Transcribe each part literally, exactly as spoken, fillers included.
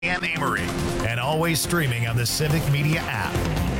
and Amory, and always streaming on the Civic Media app.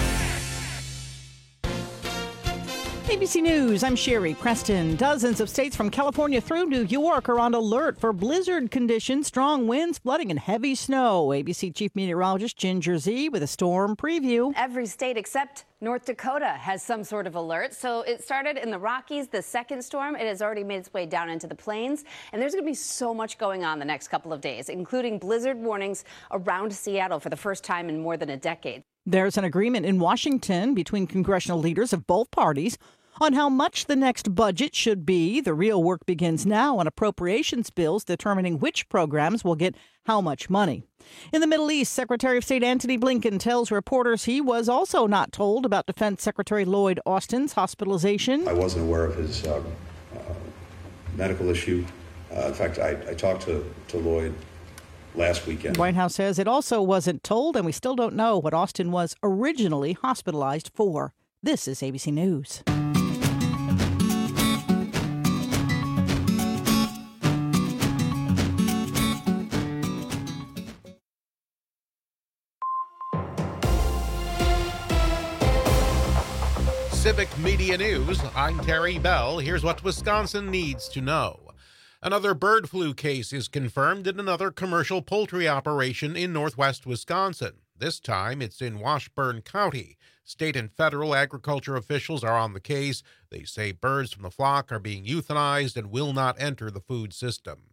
A B C News, I'm Sherry Preston. Dozens of states from California through New York are on alert for blizzard conditions, strong winds, flooding, and heavy snow. A B C Chief Meteorologist Ginger Zee with a storm preview. Every state except North Dakota has some sort of alert. So it started in the Rockies, the second storm. It has already made its way down into the plains. And there's going to be so much going on the next couple of days, including blizzard warnings around Seattle for the first time in more than a decade. There's an agreement in Washington between congressional leaders of both parties on how much the next budget should be. The real work begins now on appropriations bills determining which programs will get how much money. In the Middle East, Secretary of State Antony Blinken tells reporters he was also not told about Defense Secretary Lloyd Austin's hospitalization. I wasn't aware of his uh, uh, medical issue. Uh, in fact, I, I talked to, to Lloyd last weekend. The White House says it also wasn't told, and we still don't know what Austin was originally hospitalized for. This is A B C News. Civic Media News, I'm Terry Bell. Here's what Wisconsin needs to know. Another bird flu case is confirmed in another commercial poultry operation in northwest Wisconsin. This time it's in Washburn County. State and federal agriculture officials are on the case. They say birds from the flock are being euthanized and will not enter the food system.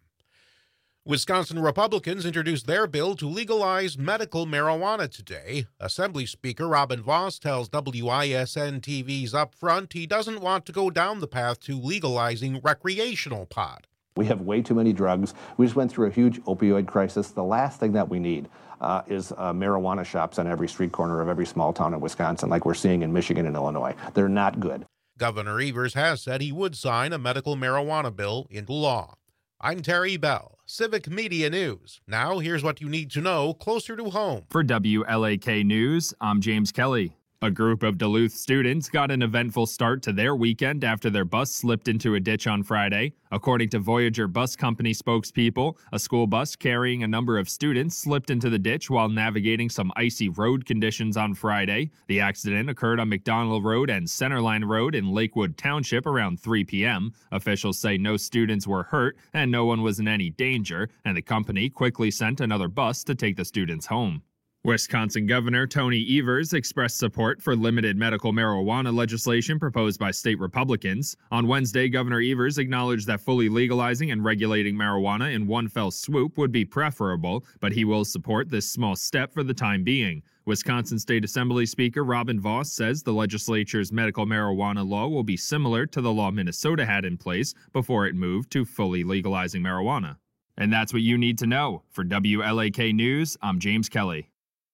Wisconsin Republicans introduced their bill to legalize medical marijuana today. Assembly Speaker Robin Vos tells W I S N T V's Upfront he doesn't want to go down the path to legalizing recreational pot. We have way too many drugs. We just went through a huge opioid crisis. The last thing that we need uh, is uh, marijuana shops on every street corner of every small town in Wisconsin like we're seeing in Michigan and Illinois. They're not good. Governor Evers has said he would sign a medical marijuana bill into law. I'm Terry Bell, Civic Media News. Now here's what you need to know closer to home. For W L A K News, I'm James Kelly. A group of Duluth students got an eventful start to their weekend after their bus slipped into a ditch on Friday. According to Voyager Bus Company spokespeople, a school bus carrying a number of students slipped into the ditch while navigating some icy road conditions on Friday. The accident occurred on McDonald Road and Centerline Road in Lakewood Township around three p.m. Officials say no students were hurt and no one was in any danger, and the company quickly sent another bus to take the students home. Wisconsin Governor Tony Evers expressed support for limited medical marijuana legislation proposed by state Republicans. On Wednesday, Governor Evers acknowledged that fully legalizing and regulating marijuana in one fell swoop would be preferable, but he will support this small step for the time being. Wisconsin State Assembly Speaker Robin Vos says the legislature's medical marijuana law will be similar to the law Minnesota had in place before it moved to fully legalizing marijuana. And that's what you need to know. For W L A K News, I'm James Kelly.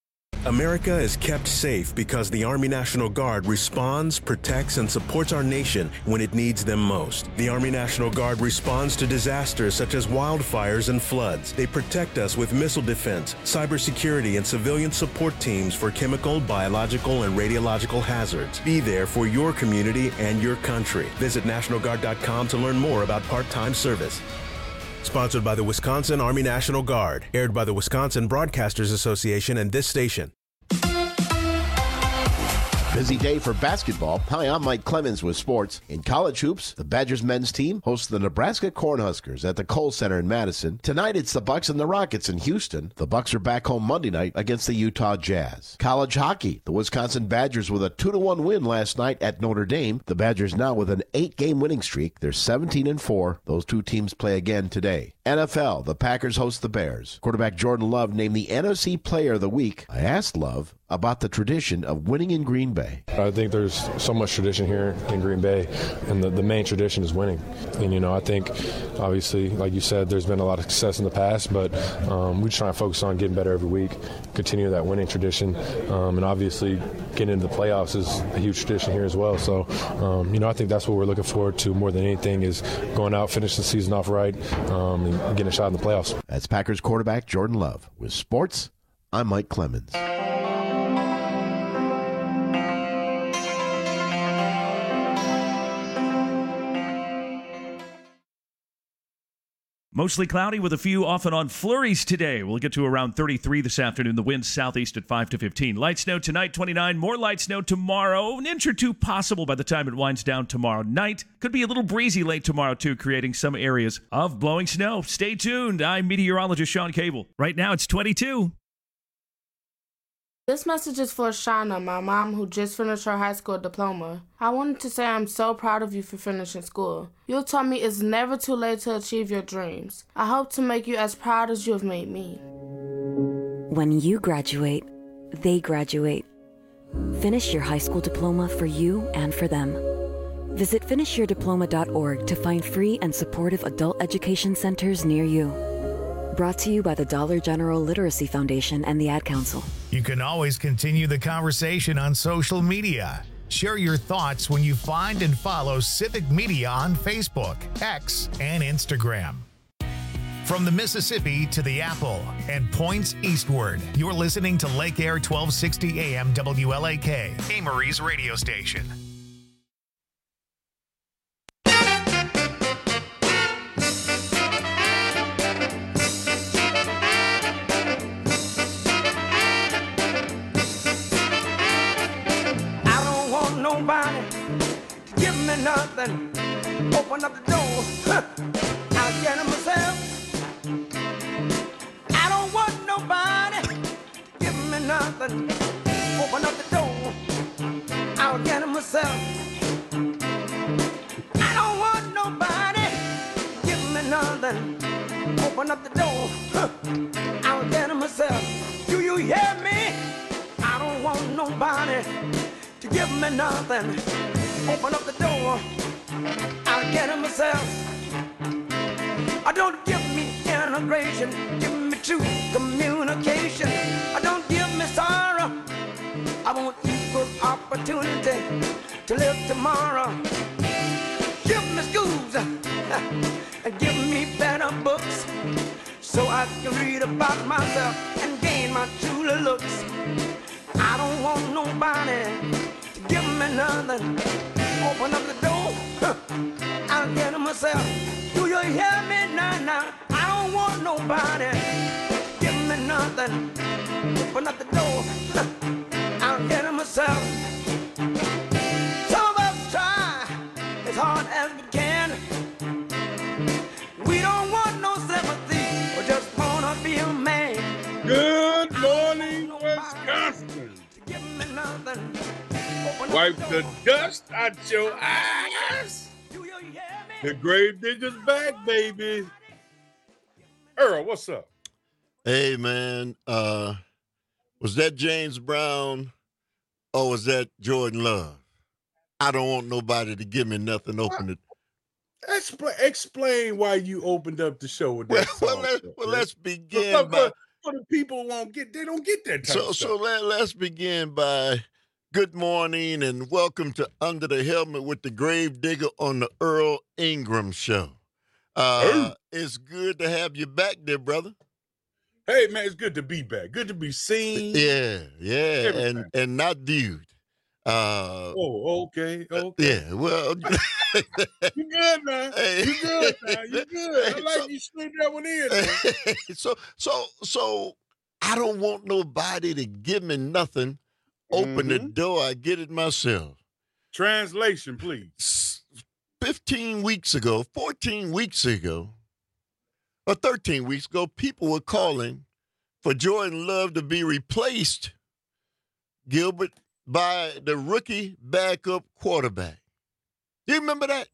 America is kept safe because the Army National Guard responds, protects, and supports our nation when it needs them most. The Army National Guard responds to disasters such as wildfires and floods. They protect us with missile defense, cybersecurity, and civilian support teams for chemical, biological, and radiological hazards. Be there for your community and your country. Visit National Guard dot com to learn more about part-time service. Sponsored by the Wisconsin Army National Guard. Aired by the Wisconsin Broadcasters Association and this station. Busy day for basketball. Hi, I'm Mike Clemens with sports. In college hoops, the Badgers men's team hosts the Nebraska Cornhuskers at the Kohl Center in Madison. Tonight, it's the Bucks and the Rockets in Houston. The Bucks are back home Monday night against the Utah Jazz. College hockey, the Wisconsin Badgers with a two to one win last night at Notre Dame. The Badgers now with an eight-game winning streak. They're seventeen and four. Those two teams play again today. N F L, the Packers host the Bears. Quarterback Jordan Love named the N F C Player of the Week. I asked Love about the tradition of winning in Green Bay. I think there's so much tradition here in Green Bay, and the, the main tradition is winning. And, you know, I think, obviously, like you said, there's been a lot of success in the past, but um, we try to focus on getting better every week, continue that winning tradition, um, and obviously getting into the playoffs is a huge tradition here as well. So, um, you know, I think that's what we're looking forward to more than anything is going out, finish the season off right, um, and getting a shot in the playoffs. That's Packers quarterback Jordan Love. With sports, I'm Mike Clemens. Mostly cloudy with a few off and on flurries today. We'll get to around thirty-three this afternoon. The wind southeast at five to fifteen. Light snow tonight, twenty-nine. More light snow tomorrow. An inch or two possible by the time it winds down tomorrow night. Could be a little breezy late tomorrow, too, creating some areas of blowing snow. Stay tuned. I'm meteorologist Sean Cable. Right now, it's twenty-two. This message is for Shauna, my mom, who just finished her high school diploma. I wanted to say I'm so proud of you for finishing school. You taught me it's never too late to achieve your dreams. I hope to make you as proud as you have made me. When you graduate, they graduate. Finish your high school diploma for you and for them. Visit finish your diploma dot org to find free and supportive adult education centers near you. Brought to you by the Dollar General Literacy Foundation and the Ad Council. You can always continue the conversation on social media. Share your thoughts when you find and follow Civic Media on Facebook, X, and Instagram. From the Mississippi to the Apple and points eastward, you're listening to Lake Air twelve sixty A M W L A K, Amory's radio station. Nobody give me nothing. Open up the door, huh. I'll get it myself. I don't want nobody give me nothing. Open up the door, I'll get it myself. I don't want nobody give me nothing. Open up the door, huh. I'll get it myself. Do you hear me? I don't want nobody to give me nothing. Open up the door, I'll get it myself. I don't give me integration, give me true communication. I don't give me sorrow, I want equal opportunity to live tomorrow. Give me schools and give me better books so I can read about myself and gain my true looks. I don't want nobody to give me nothing. Open up the door, huh. I'll get it myself. Do you hear me now, now? I don't want nobody to give me nothing. Open up the door, huh. I'll get it myself. Some of us try as hard as we can. We don't want no sympathy, we just wanna be a man. Good morning, Wisconsin. Wipe the dust out your eyes. The grave digger's back, baby. Earl, what's up? Hey, man. Uh, was that James Brown or was that Jordan Love? I don't want nobody to give me nothing. Open it. Explain, explain why you opened up the show with that well, song. Well, let, well let's begin so, by... So the people won't get, they don't get that type so, of stuff. So let, let's begin by good morning and welcome to Under the Helmet with the Grave Digger on the Earl Ingram Show. Uh, it's good to have you back there, brother. Hey, man, it's good to be back. Good to be seen. Yeah, yeah, Everything. and and not viewed. Uh, oh, okay, okay. Yeah, well. You good, man. Hey. You good, man. You good. I like so, you slid that one in, man. so, so, so, I don't want nobody to give me nothing. Open mm-hmm. the door, I get it myself. Translation, please. fifteen weeks ago, fourteen weeks ago, or thirteen weeks ago, people were calling for Jordan Love to be replaced, Gilbert, by the rookie backup quarterback. Do you remember that?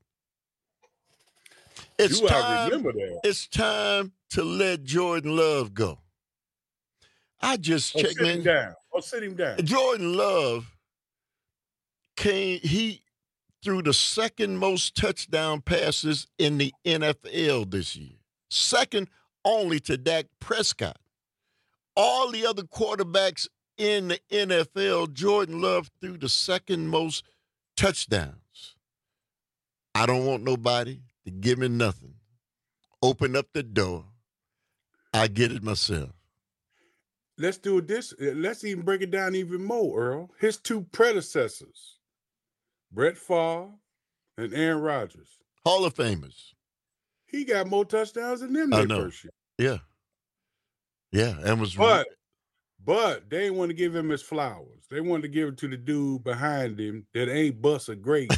It's Do time, I remember that? It's time to let Jordan Love go. I just oh, checked, sit man. Him down. Oh, sit him down. Jordan Love came, he threw the second most touchdown passes in the N F L this year. Second only to Dak Prescott. All the other quarterbacks in the N F L, Jordan Love threw the second most touchdowns. I don't want nobody to give me nothing. Open up the door. I get it myself. Let's do this. Let's even break it down even more, Earl. His two predecessors, Brett Favre and Aaron Rodgers. Hall of Famers. he got more touchdowns than them I their know. first year. Yeah. Yeah, and was But but they didn't want to give him his flowers. They wanted to give it to the dude behind him that ain't bust a grape,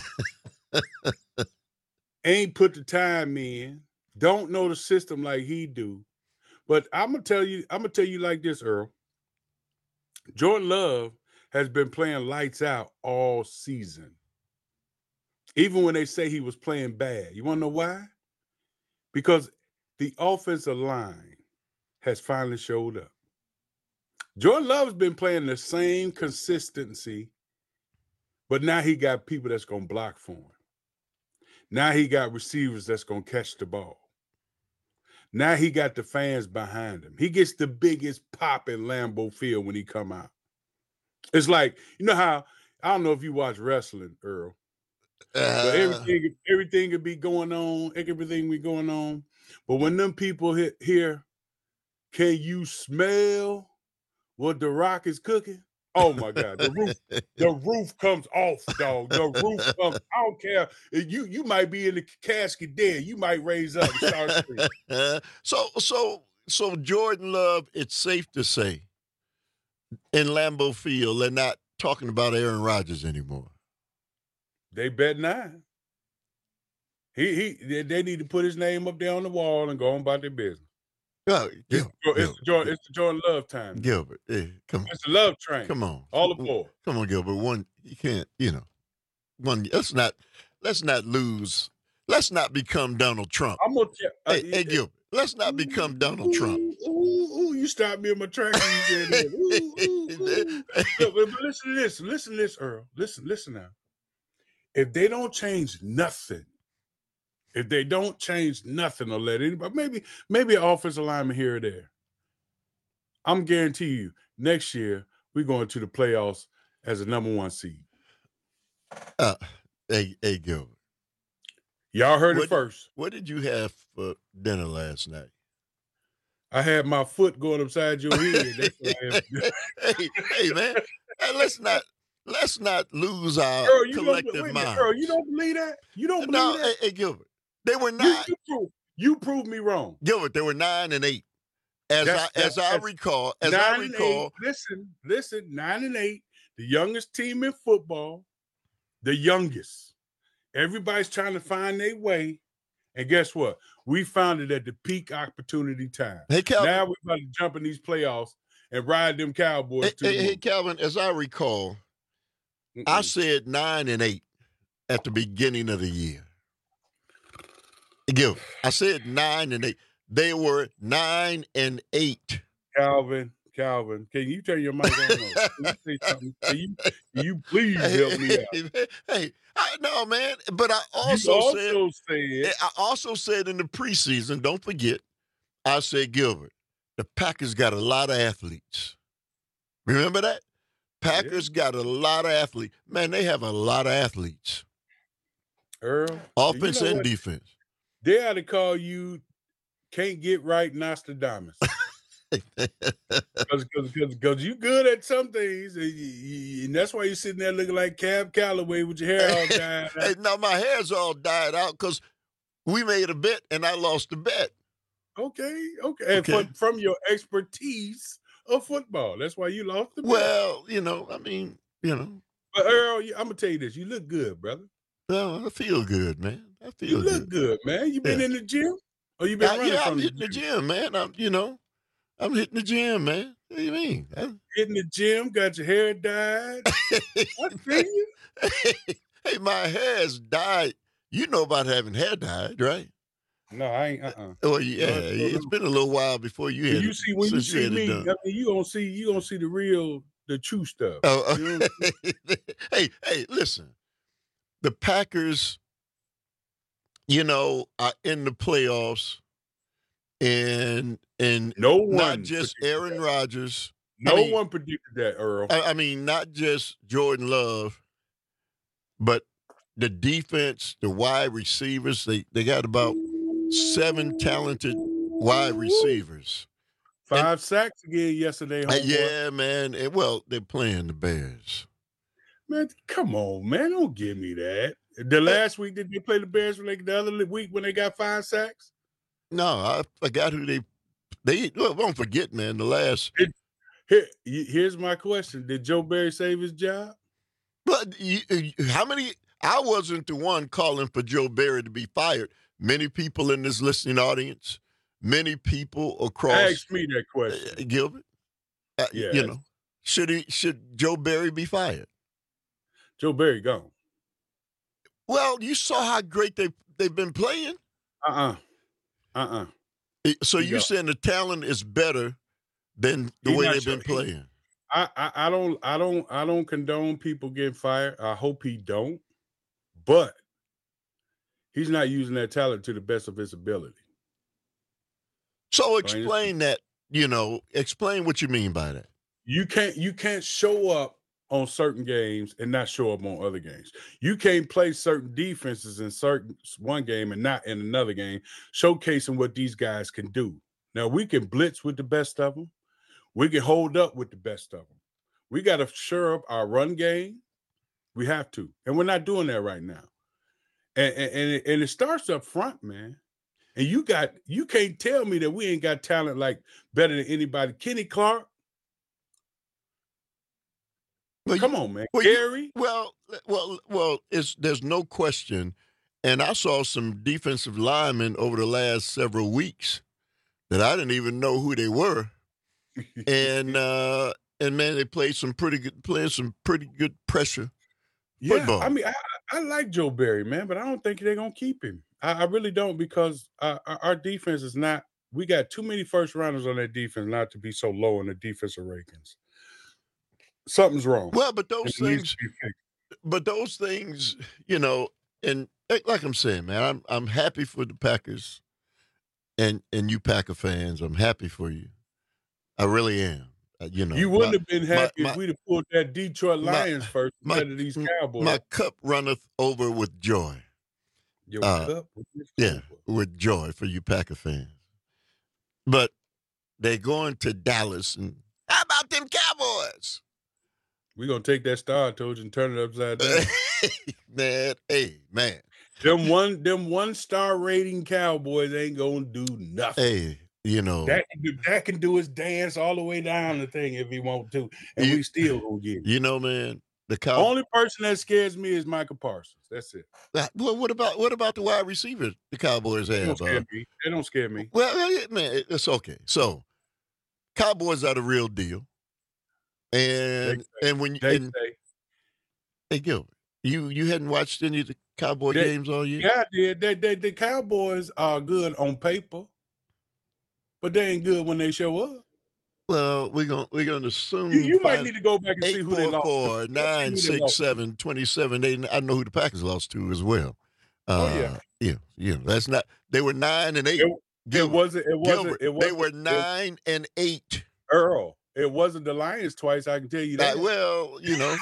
ain't put the time in, don't know the system like he do. But I'm gonna tell you, I'm gonna tell you like this, Earl. Jordan Love has been playing lights out all season. Even when they say he was playing bad. You want to know why? Because the offensive line has finally showed up. Jordan Love's been playing the same consistency, but now he got people that's going to block for him. Now he got receivers that's going to catch the ball. Now he got the fans behind him. He gets the biggest pop in Lambeau Field when he come out. It's like, you know how, I don't know if you watch wrestling, Earl, uh, but everything, everything could be going on, everything be going on. But when them people hit here, can you smell what The Rock is cooking? Oh my God, the roof, the roof comes off, dog. The roof comes. I don't care. You you might be in the casket dead. You might raise up and start screaming. so so so Jordan Love, it's safe to say, in Lambeau Field, they're not talking about Aaron Rodgers anymore. They bet not. He he. They, they need to put his name up there on the wall and go on about their business. Oh, it's, Gil- it's, the Jordan, it's the Jordan Love time. Gilbert, hey, come on. It's the love train. Come on. All aboard. Come on, Gilbert. One, you can't, you know. One, let's not, let's not lose. Let's not become Donald Trump. I'm gonna tell. Uh, hey, hey, Gilbert. Let's not become Donald Trump. Ooh, ooh, ooh, you stopped me in my tracks. You said that. Ooh, ooh, ooh. But, but listen to this. Listen to this, Earl. Listen, listen now. If they don't change nothing, if they don't change nothing or let anybody, maybe maybe an offensive lineman here or there, I'm guarantee you next year we're going to the playoffs as a number one seed. Uh, hey, hey, Gilbert. Y'all heard what, it first. What did you have for dinner last night? I had my foot going upside your head. That's what I had. hey, hey, man, hey, let's not let's not lose our Earl, you collective don't, wait mind. Earl, you don't believe that? You don't believe no, that? Hey, hey, Gilbert, they were nine. You, you, prove, you proved me wrong. Gilbert, they were nine and eight. As that's, I that's, as I recall, as nine I and recall, eight, listen, listen, nine and eight, the youngest team in football, the youngest. Everybody's trying to find their way. And guess what? We found it at the peak opportunity time. Hey, Calvin. Now we're about to jump in these playoffs and ride them Cowboys. Hey, to hey, the hey Calvin, as I recall, Mm-mm. I said nine and eight at the beginning of the year. Gil, I said nine and eight. They were nine and eight. Calvin, Calvin, can you turn your mic on? Can you say something? Can you, can you please help me out? Hey, I, no, man. But I also, also said, said, I also said in the preseason, don't forget, I said, Gilbert, the Packers got a lot of athletes. Remember that? Packers yeah. got a lot of athletes. Man, they have a lot of athletes. Earl, offense you know and what? defense. They ought to call you Can't Get Right Nostradamus. Because you good at some things, and, you, and that's why you're sitting there looking like Cab Calloway with your hair all dyed out. Hey, now my hair's all dyed out because we made a bet and I lost the bet. Okay, okay. And okay. From, from your expertise of football. That's why you lost the bet. Well, you know, I mean, you know. But Earl, I'm going to tell you this. You look good, brother. Well, I feel good, man. I feel You look good, good man. You been yeah. in the gym? Or you been I, running yeah, from I'm the hitting gym? the gym, man. I'm, you know, I'm hitting the gym, man. What do you mean? I... Hitting the gym, got your hair dyed. I see you. Hey, hey, my hair's dyed. You know about having hair dyed, right? No, I ain't. Uh. Uh-uh. Oh yeah, no, it's been a little while before you had. You it, see when you see you me, I mean, you gonna see you gonna see the real, the true stuff. Oh, you know hey, hey, listen, the Packers, you know, are in the playoffs, and and no one, not just Aaron Rodgers. No I mean, one predicted that, Earl. I, I mean, not just Jordan Love, but the defense, the wide receivers. They they got about seven talented wide receivers. Five and, sacks again yesterday, homeboy. Yeah, man. And, well, they're playing the Bears. Man, come on, man. Don't give me that. The last week, did they play the Bears like the other week when they got five sacks? No, I forgot who they they. Well, don't forget, man. The last. It, here, here's my question: did Joe Barry save his job? But you, how many? I wasn't the one calling for Joe Barry to be fired. Many people in this listening audience, many people across. Ask me that question, uh, Gilbert. Uh, yeah, you know, should he? Should Joe Barry be fired? Joe Barry gone. Well, you saw how great they they've been playing. Uh uh-uh. uh. Uh-uh. So you saying the talent is better than the He way not they've sure- been playing? I, I I don't I don't I don't condone people getting fired. I hope he don't, but he's not using that talent to the best of his ability. So explain that. You know, explain what you mean by that. You can't you can't show up on certain games and not show up on other games. You can't play certain defenses in certain one game and not in another game, showcasing what these guys can do. Now we can blitz with the best of them. We can hold up with the best of them. We got to shore up our run game. We have to, and we're not doing that right now. And and and it, and it starts up front, man. And you got you can't tell me that we ain't got talent like better than anybody. Kenny Clark. Well, Come you- on, man. Well, you- Gary. well, well, well. It's there's no question, and I saw some defensive linemen over the last several weeks that I didn't even know who they were, and uh, and man, they played some pretty good, playing some pretty good pressure Yeah, football. I mean, I, I like Joe Barry, man, but I don't think they're gonna keep him. I, I really don't because uh, our, our defense is not. We got too many first rounders on that defense not to be so low in the defensive rankings. Something's wrong. Well, but those It needs things, to be fixed. but those things, you know, and like like I'm saying, man, I'm I'm happy for the Packers, and and you Packer fans, I'm happy for you. I really am. Uh, you know, You wouldn't my- have been my- happy my- if we'd have pulled that Detroit my- Lions first my- instead of these Cowboys. My cup runneth over with joy. Your uh, cup was Yeah, with joy for you Packer fans. But they're going to Dallas, and how about them Cowboys? We're gonna take that star I told you and turn it upside down. Man, hey, man. them one them one star rating Cowboys ain't gonna do nothing. Hey, you know. That can do, that can do his dance all the way down the thing if he want to, and You- we still gonna get it. You know, man, the The Cowboys. only person that scares me is Michael Parsons. That's it. Well, what about what about the wide receiver the Cowboys They don't have? scare Uh, me. They don't scare me. well, yeah, man, it- it's okay. So, Cowboys are the real deal, and They and when you They and, say, hey Gilbert, you you hadn't watched any of the Cowboy They- games all year. yeah, I did. They, they, the Cowboys are good on paper, but they ain't good when they show up. Well, we're gonna we're gonna assume You, you might five- need to go back and see eight who they four lost. four to. nine Who they six lost to. seven twenty seven. They I know who the Packers lost to as well. Oh, Uh, yeah. yeah, yeah. That's not. They were nine and eight. It, it Gilbert, wasn't. It wasn't. Gilbert, It wasn't. they were it- nine and eight. Earl. It wasn't the Lions twice. I can tell you that. Uh, well, you know,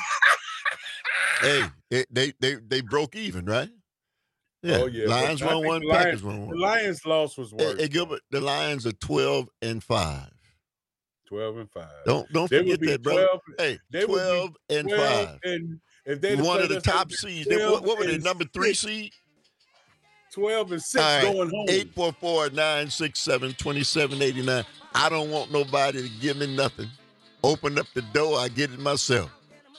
hey, it, they they they broke even, right? Yeah. Oh yeah. but Lions I won think one, the Lions- Packers won The one. Lions loss was Hey, worse. hey, Gilbert, the Lions are twelve and five. Twelve and five. Don't don't They would forget be that, brother. twelve. Hey, They would be twelve and twelve five. And if they One of the top seeds. They, what, what were they? Number three seed. Twelve and six All right, going home. eight four four nine six seven twenty seven eighty nine. I don't want nobody to give me nothing. Open up the door, I get it myself.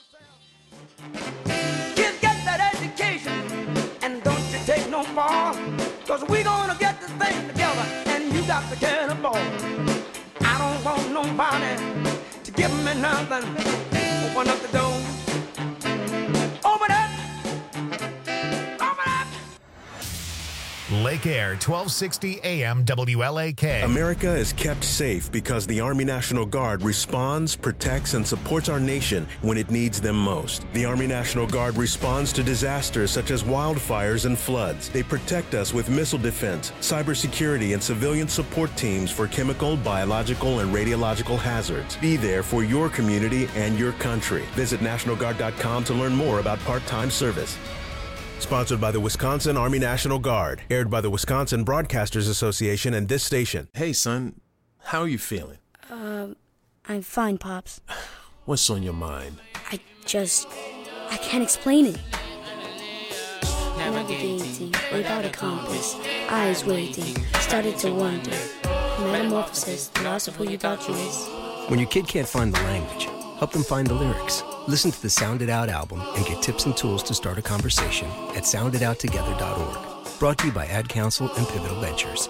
Kids get that education, and don't you take no fall, cause we gonna get this thing together, and you got to get a ball. I don't want nobody to give me nothing. Open up the door. Open up. Open up. Lake Air, twelve sixty A M W L A K. America is kept safe because the Army National Guard responds, protects, and supports our nation when it needs them most. The Army National Guard responds to disasters such as wildfires and floods. They protect us with missile defense, cybersecurity, and civilian support teams for chemical, biological, and radiological hazards. Be there for your community and your country. Visit National Guard dot com to learn more about part-time service. Sponsored by the Wisconsin Army National Guard. Aired by the Wisconsin Broadcasters Association and this station. Hey, son, how are you feeling? Um, I'm fine, Pops. What's on your mind? I just, I can't explain it. navigating without a compass, eyes waiting, started to wonder. Metamorphosis, the loss of who you thought you was. When your kid can't find the language, help them find the lyrics. Listen to the Sound It Out album and get tips and tools to start a conversation at sound it out together dot org. Brought to you by Ad Council and Pivotal Ventures.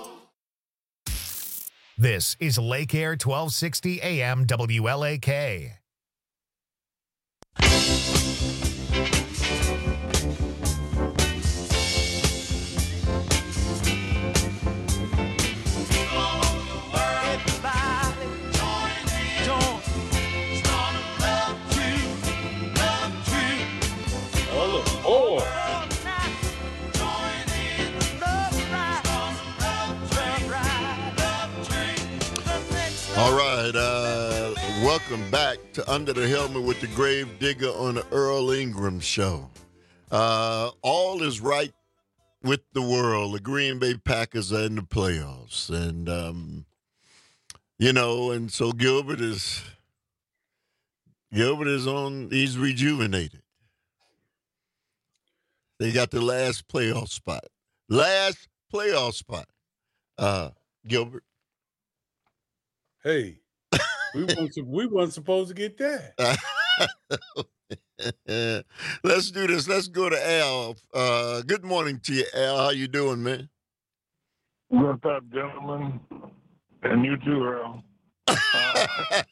This is Lake Air twelve sixty A M W L A K. All right, uh, welcome back to Under the Helmet with the Grave Digger on the Earl Ingram Show. Uh, all is right with the world. The Green Bay Packers are in the playoffs, and um, you know, and so Gilbert is Gilbert is on. He's rejuvenated. They got the last playoff spot. Last playoff spot. Uh, Gilbert. Hey, we weren't, we weren't supposed to get that. Let's do this. Let's go to Al. Uh, good morning to you, Al. How you doing, man? What's up, gentlemen? And you too, Earl. Uh,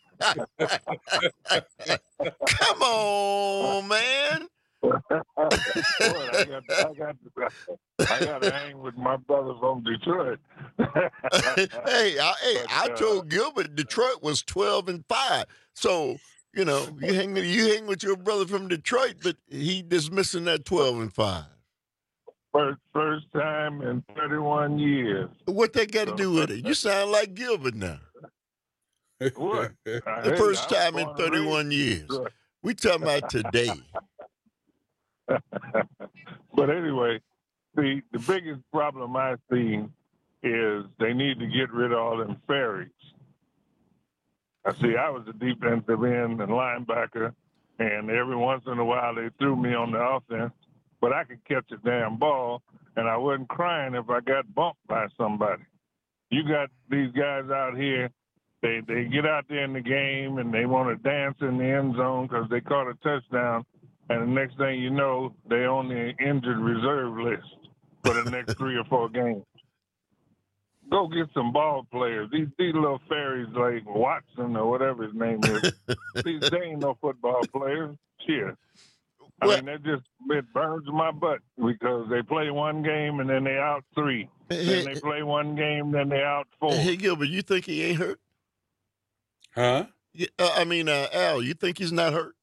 Come on, man. Boy, I got, I got, I got to hang with my brother from Detroit. hey, I, hey, I told Gilbert Detroit was twelve and five. So you know, you hang you hang with your brother from Detroit, but he dismissing that twelve and five. First, first time in thirty-one years. What they got to do with it? You sound like Gilbert now. What? The first time in thirty-one years. We talking about today. But anyway, the the biggest problem I see is they need to get rid of all them fairies. I see I was a defensive end and linebacker, and every once in a while they threw me on the offense, but I could catch a damn ball, and I wasn't crying if I got bumped by somebody. You got these guys out here, they, they get out there in the game, and they want to dance in the end zone because they caught a touchdown. And the next thing you know, they're on the injured reserve list for the next three or four games. Go get some ball players. These these little fairies like Watson or whatever his name is. These they ain't no football players. Shit. I well, mean, that just it burns my butt because they play one game and then they out three. Hey, then they play one game, then they out four. Hey Gilbert, you think he ain't hurt? Huh? Yeah, uh, I mean, uh, Al, you think he's not hurt?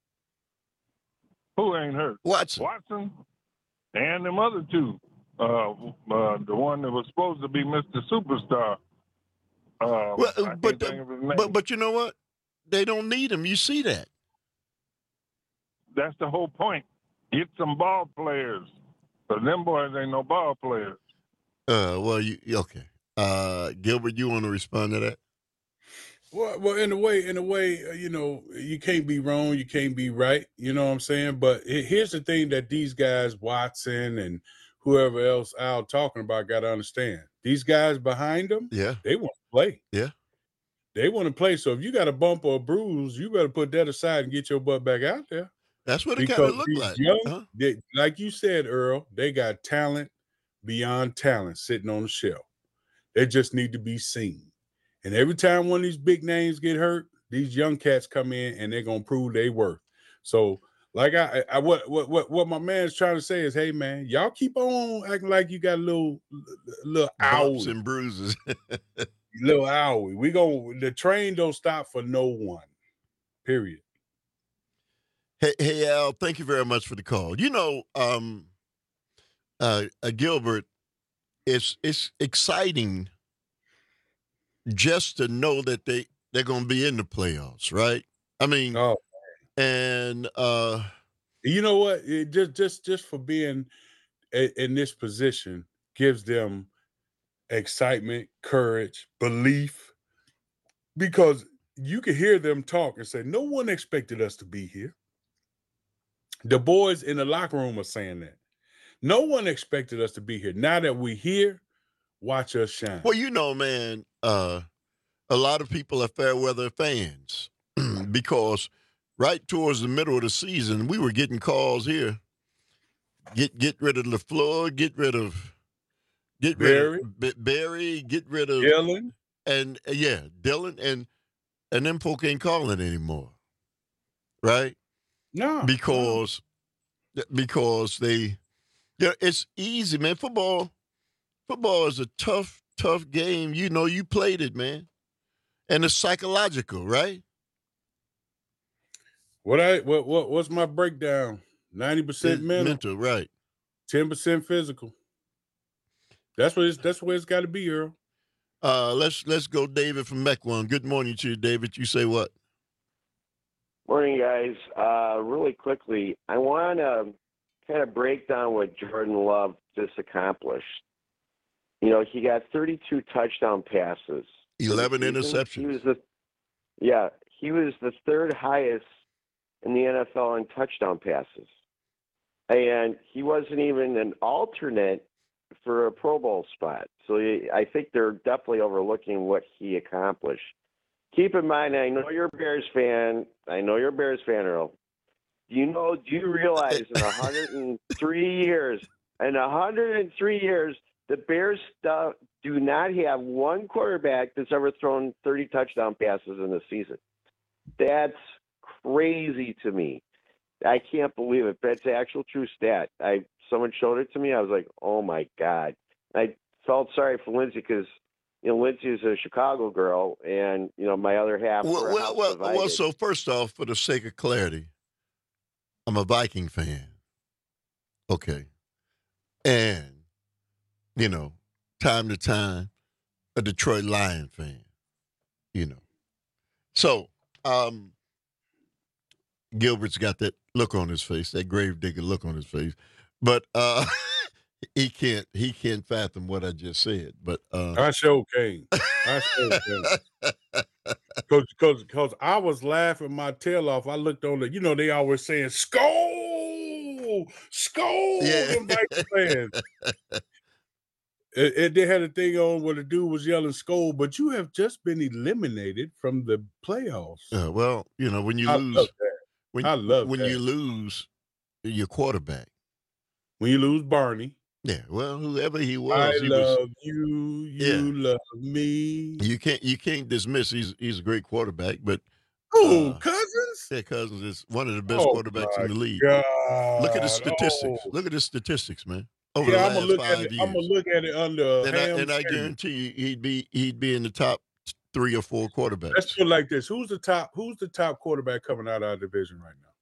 Who ain't hurt? Watson. Watson and them other two. Uh, uh, the one that was supposed to be Mister Superstar. Uh, well, but, the, but but you know what? They don't need him. You see that? That's the whole point. Get some ball players. Because them boys ain't no ball players. Uh, well, you okay. Uh, Gilbert, you want to respond to that? Well, well, in a way, in a way, uh, you know, you can't be wrong, you can't be right. You know what I'm saying? But here's the thing that these guys, Watson and whoever else Al talking about, got to understand. These guys behind them, yeah, they want to play. Yeah, they want to play. So if you got a bump or a bruise, you better put that aside and get your butt back out there. That's what it kind of look like. Young, huh? they, like you said, Earl, they got talent beyond talent sitting on the shelf. They just need to be seen. And every time one of these big names get hurt, these young cats come in and they're gonna prove they worth. So, like I, I what what what what my man's trying to say is, hey man, y'all keep on acting like you got a little little bumps owie. and bruises, little owie. We go. The train don't stop for no one. Period. Hey, hey Al, thank you very much for the call. You know, um, uh, uh Gilbert, it's it's exciting. Just to know that they, they're going to be in the playoffs, right? I mean, oh, and uh, you know what? It just just just for being a, in this position gives them excitement, courage, belief, because you can hear them talk and say, no one expected us to be here. The boys in the locker room are saying that. No one expected us to be here. Now that we're here, watch us shine. Well, you know, man, uh, a lot of people are fair weather fans because right towards the middle of the season, we were getting calls here. Get get rid of LaFleur, get rid of get Barry. rid of B- Barry, get rid of Dylan. And uh, yeah, Dylan and and them folk ain't calling anymore. Right? No. Because no. because they yeah, it's easy, man. Football football is a tough, tough game. You know, you played it, man. And it's psychological, right? What I what what what's my breakdown? ninety percent mental. Mental, right. ten percent physical. That's what it's that's where it's gotta be, Earl. Uh let's let's go David from Mequon. Good morning to you, David. You say what? Morning, guys. Uh really quickly, I wanna kind of break down what Jordan Love just accomplished. You know, he got thirty-two touchdown passes. eleven interceptions. He was the yeah, he was the third highest in the N F L in touchdown passes. And he wasn't even an alternate for a Pro Bowl spot. So I think they're definitely overlooking what he accomplished. Keep in mind, I know you're a Bears fan. I know you're a Bears fan, Earl. Do you know, do you realize in one hundred three years, in one hundred three years, the Bears st- do not have one quarterback that's ever thrown thirty touchdown passes in a season. That's crazy to me. I can't believe it. That's the actual true stat. I someone showed it to me. I was like, oh my God. I felt sorry for Lindsay because you know Lindsay is a Chicago girl, and you know my other half. Well, were well, well, divided. well. So first off, for the sake of clarity, I'm a Viking fan. Okay, and you know, time to time, a Detroit Lion fan. You know, so um. Gilbert's got that look on his face, that gravedigger look on his face, but uh, he can't he can't fathom what I just said. But uh, I sure can. I sure can. Because because because I was laughing my tail off. I looked on the, you know, they always saying "Skol, Skol," Yeah. them Vikings fans. It, it, they had a thing on where the dude was yelling "Skol," but you have just been eliminated from the playoffs. Uh, well, you know, when you I lose, love that. when I love when that. you lose your quarterback. When you lose Barney. Yeah, well, whoever he was, I he love was, you. You Yeah. love me. you can't you can't dismiss he's he's a great quarterback, but Who, uh, Cousins? yeah, Cousins is one of the best Oh, quarterbacks my in the league. God. Look at his statistics. Oh. Look at his statistics, man. Over Yeah, the I'm gonna last look five at it. years. I'm gonna look at it under and I, Ham and I Sanders. guarantee you he'd be he'd be in the top three or four quarterbacks. Let's put it like this: Who's the top? Who's the top quarterback coming out of our division right now?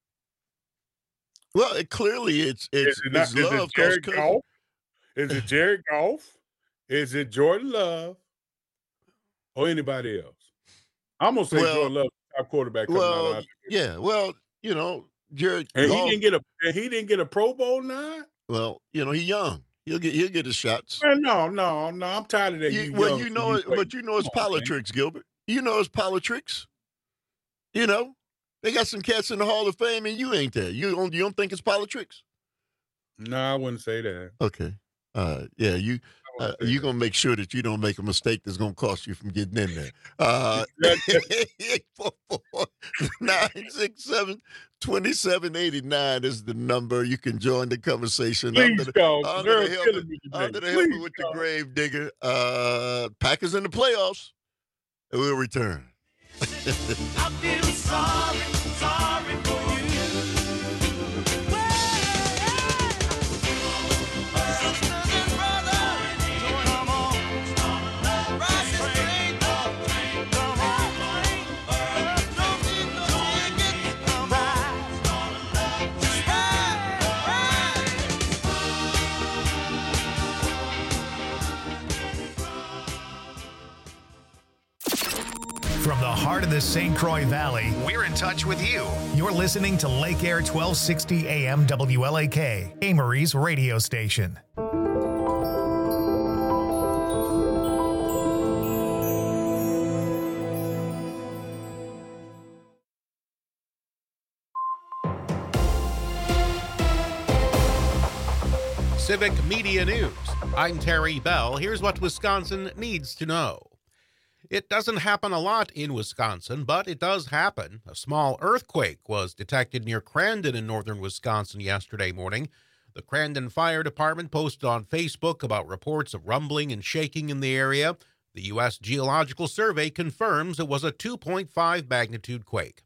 Well, it, clearly it's it's, Is it, not, it's is it Love. 'cause Jared Cousins- Goff? Is it Jared Goff? Is it Jordan Love? Or anybody else? I'm gonna say Well- Jordan Love, top quarterback coming out of Well, our yeah, well, you know, Jared And Goff, he didn't get a and he didn't get a Pro Bowl nod? well, you know, he's young. He'll get he'll get his shots. Man, no, no, no. I'm tired of that. You- You, well, young you so know it, play. but you know it's Come on, man. politics, Gilbert. You know it's politics. You know, they got some cats in the Hall of Fame, and you ain't there. You don't you don't think it's politics? No, I wouldn't say that. Okay. Uh, yeah, you uh, you gonna make sure that you don't make a mistake that's gonna cost you from getting in there. Uh, eight four four, nine six seven, two seven eight nine is the number. You can join the conversation. Please under the, call. under Girl, the helmet, killing me today. under the helmet Please with call. the grave digger. Uh, Packers in the playoffs. And we'll return. I feel sorry, sorry for you. Sisters and brothers, come on. Rise and play, come on. Don't need no tickets, come on. Just ride, ride. From the heart of the Saint Croix Valley, we're in touch with you. You're listening to Lake Air twelve sixty A M W L A K, Amory's radio station. Civic Media News. I'm Terry Bell. Here's what Wisconsin needs to know. It doesn't happen a lot in Wisconsin, but it does happen. A small earthquake was detected near Crandon in northern Wisconsin yesterday morning. The Crandon Fire Department posted on Facebook about reports of rumbling and shaking in the area. The U S Geological Survey confirms it was a two point five magnitude quake.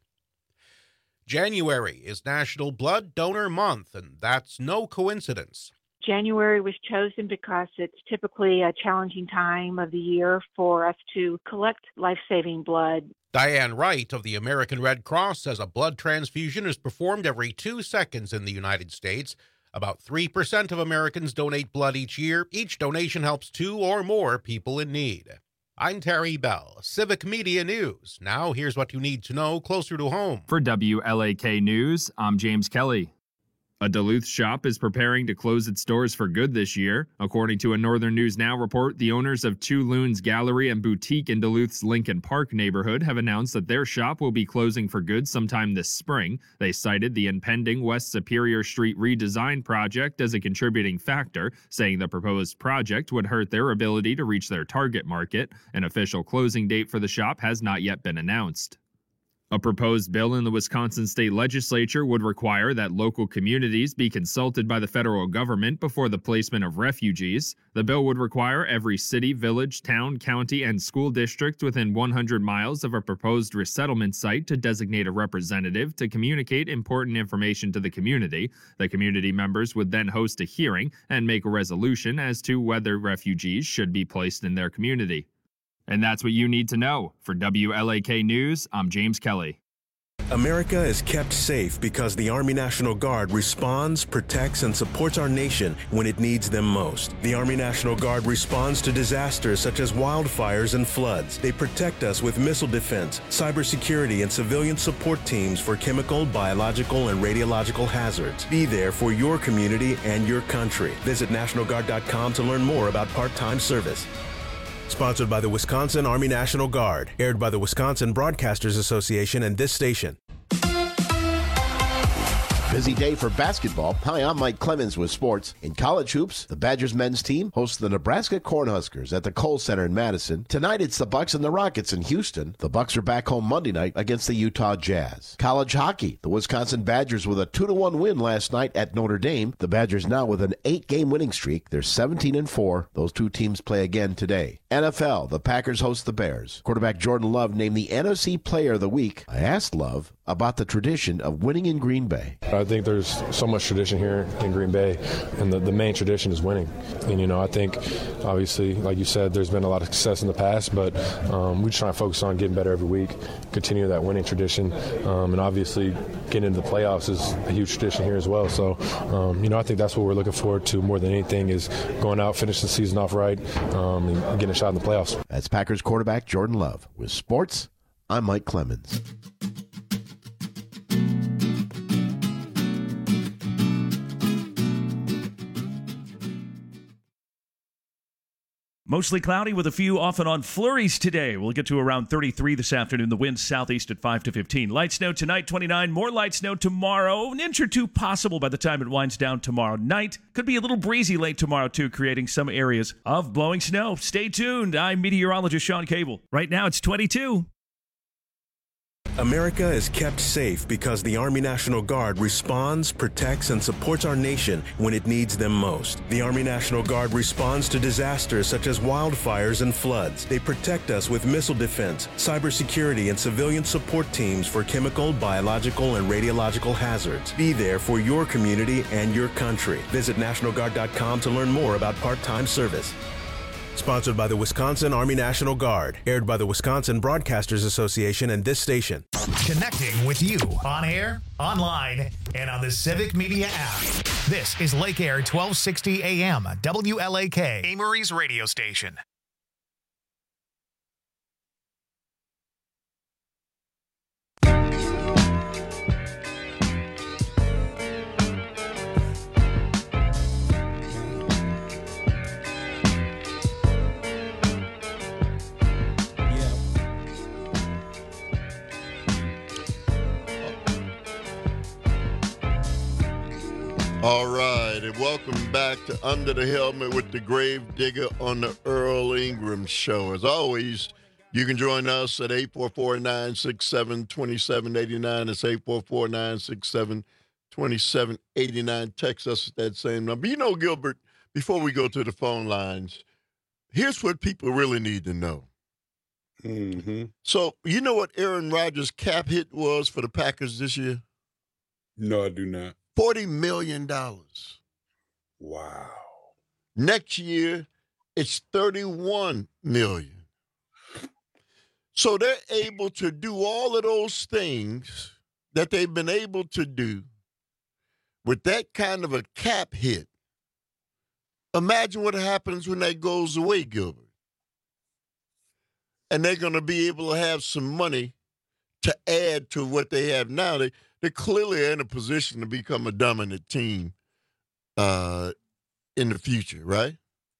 January is National Blood Donor Month, and that's no coincidence. January was chosen because it's typically a challenging time of the year for us to collect life-saving blood. Diane Wright of the American Red Cross says a blood transfusion is performed every two seconds in the United States. About three percent of Americans donate blood each year. Each donation helps two or more people in need. I'm Terry Bell, Civic Media News. Now here's what you need to know closer to home. For W L A K News, I'm James Kelly. A Duluth shop is preparing to close its doors for good this year. According to a Northern News Now report, the owners of Two Loons Gallery and Boutique in Duluth's Lincoln Park neighborhood have announced that their shop will be closing for good sometime this spring. They cited the impending West Superior Street redesign project as a contributing factor, saying the proposed project would hurt their ability to reach their target market. An official closing date for the shop has not yet been announced. A proposed bill in the Wisconsin state legislature would require that local communities be consulted by the federal government before the placement of refugees. The bill would require every city, village, town, county, and school district within one hundred miles of a proposed resettlement site to designate a representative to communicate important information to the community. The community members would then host a hearing and make a resolution as to whether refugees should be placed in their community. And that's what you need to know. For W L A K News, I'm James Kelly. America is kept safe because the Army National Guard responds, protects, and supports our nation when it needs them most. The Army National Guard responds to disasters such as wildfires and floods. They protect us with missile defense, cybersecurity, and civilian support teams for chemical, biological, and radiological hazards. Be there for your community and your country. Visit National Guard dot com to learn more about part-time service. Sponsored by the Wisconsin Army National Guard. Aired by the Wisconsin Broadcasters Association and this station. Busy day for basketball. Hi, I'm Mike Clemens with sports. In college hoops, the Badgers men's team hosts the Nebraska Cornhuskers at the Kohl Center in Madison. Tonight, it's the Bucks and the Rockets in Houston. The Bucks are back home Monday night against the Utah Jazz. College hockey, the Wisconsin Badgers with a two to one win last night at Notre Dame. The Badgers now with an eight-game winning streak. They're seventeen and four. Those two teams play again today. N F L, the Packers host the Bears. Quarterback Jordan Love named the N F C Player of the Week. I asked Love about the tradition of winning in Green Bay. I think there's so much tradition here in Green Bay, and the, the main tradition is winning. And, you know, I think, obviously, like you said, there's been a lot of success in the past, but um, we try to focus on getting better every week, continue that winning tradition, um, and obviously getting into the playoffs is a huge tradition here as well. So, um, you know, I think that's what we're looking forward to more than anything is going out, finish the season off right, um, and getting a shot in the playoffs. That's Packers quarterback Jordan Love. With sports, I'm Mike Clemens. Mostly cloudy with a few off and on flurries today. We'll get to around thirty-three this afternoon. The wind southeast at five to fifteen. Light snow tonight, twenty-nine. More light snow tomorrow. An inch or two possible by the time it winds down tomorrow night. Could be a little breezy late tomorrow, too, creating some areas of blowing snow. Stay tuned. I'm meteorologist Sean Cable. Right now, it's twenty-two. America is kept safe because the Army National Guard responds, protects, and supports our nation when it needs them most. The Army National Guard responds to disasters such as wildfires and floods. They protect us with missile defense, cybersecurity, and civilian support teams for chemical, biological, and radiological hazards. Be there for your community and your country. Visit National Guard dot com to learn more about part-time service. Sponsored by the Wisconsin Army National Guard. Aired by the Wisconsin Broadcasters Association and this station. Connecting with you on air, online, and on the Civic Media app. This is Lake Air twelve sixty A M, W L A K, Amory's radio station. All right, and welcome back to Under the Helmet with the Grave Digger on the Earl Ingram Show. As always, you can join us at eight four four, nine six seven, two seven eight nine. It's eight four four, nine six seven, two seven eight nine. Text us at that same number. You know, Gilbert, before we go to the phone lines, here's what people really need to know. Mm-hmm. So, you know what Aaron Rodgers' cap hit was for the Packers this year? No, I do not. forty million dollars. Wow. Next year, it's thirty-one million dollars. So they're able to do all of those things that they've been able to do with that kind of a cap hit. Imagine what happens when that goes away, Gilbert. And they're going to be able to have some money to add to what they have now. They, they clearly are in a position to become a dominant team uh, in the future, right?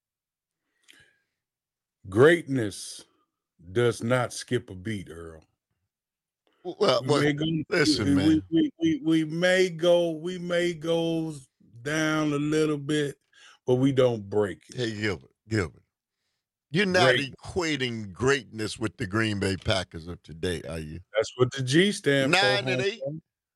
Greatness does not skip a beat, Earl. Well, we well may go, listen, we, man. We, we, we, we may go, we may go down a little bit, but we don't break it. Hey, Gilbert, Gilbert. You're not Great. equating greatness with the Green Bay Packers of today, are you? That's what the G stand for. Nine and eight.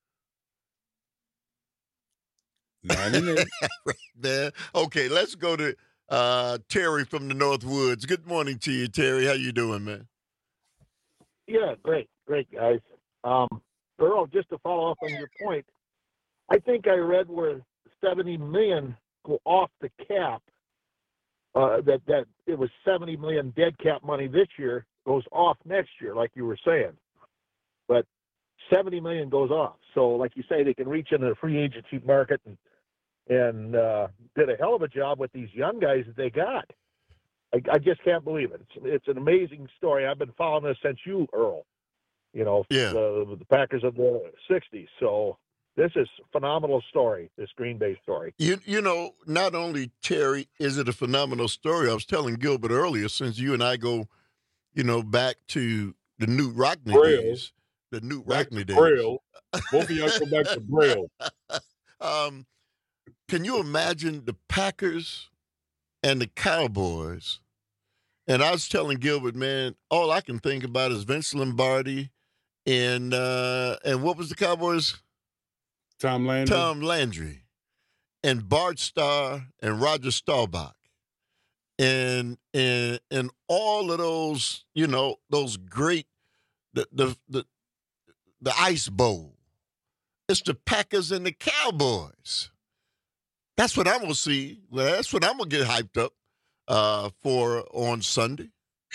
Nine and eight. Right there. Okay, let's go to uh, Terry from the North Woods. Good morning to you, Terry. How you doing, man? Yeah, great, great guys. Um, Earl, just to follow up on your point, I think I read where seventy million go off the cap. Uh, that that it was seventy million dead cap money this year, goes off next year, like you were saying. But seventy million goes off. So, like you say, they can reach into the free agency market and and uh, did a hell of a job with these young guys that they got. I, I just can't believe it. It's, it's an amazing story. I've been following this since you, Earl. You know, yeah. the, the Packers of the sixties. So this is a phenomenal story, this Green Bay story. You you know, not only, Terry, is it a phenomenal story, I was telling Gilbert earlier, since you and I go, you know, back to the Newt Rockney Braille. days. The Newt Back Rockney to days. Braille. Both of y'all go back to Braille. um, can you imagine the Packers and the Cowboys? And I was telling Gilbert, man, all I can think about is Vince Lombardi and uh, and what was the Cowboys? Tom Landry. Tom Landry. And Bart Starr and Roger Staubach. And and and all of those, you know, those great the the the, the Ice Bowl. It's the Packers and the Cowboys. That's what I'm gonna see. That's what I'm gonna get hyped up uh, for on Sunday.